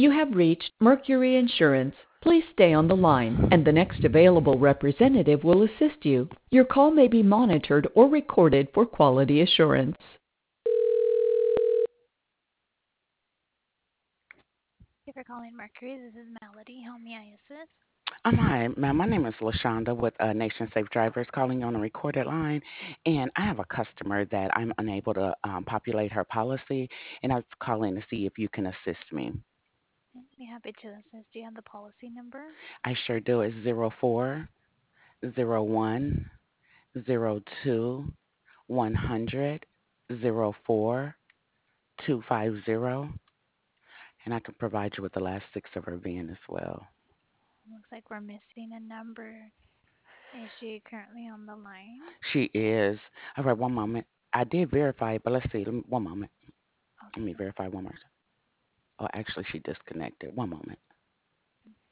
You have reached Mercury Insurance. Please stay on the line, and the next available representative will assist you. Your call may be monitored or recorded for quality assurance. Thank you for calling Mercury. This is Melody. How may I assist? Hi, ma'am. My name is LaShonda with Nation Safe Drivers calling on a recorded line. And I have a customer that I'm unable to populate her policy, and I was calling to see if you can assist me. I'd be happy to assist. Do you have the policy number? I sure do. It's 04010204 250, and I can provide you with the last six of her VIN as well. Looks like we're missing a number. Is she currently on the line? She is. All right, one moment. I did verify it, but let's see. One moment. Let me Okay. verify one more. Oh, actually, she disconnected. One moment.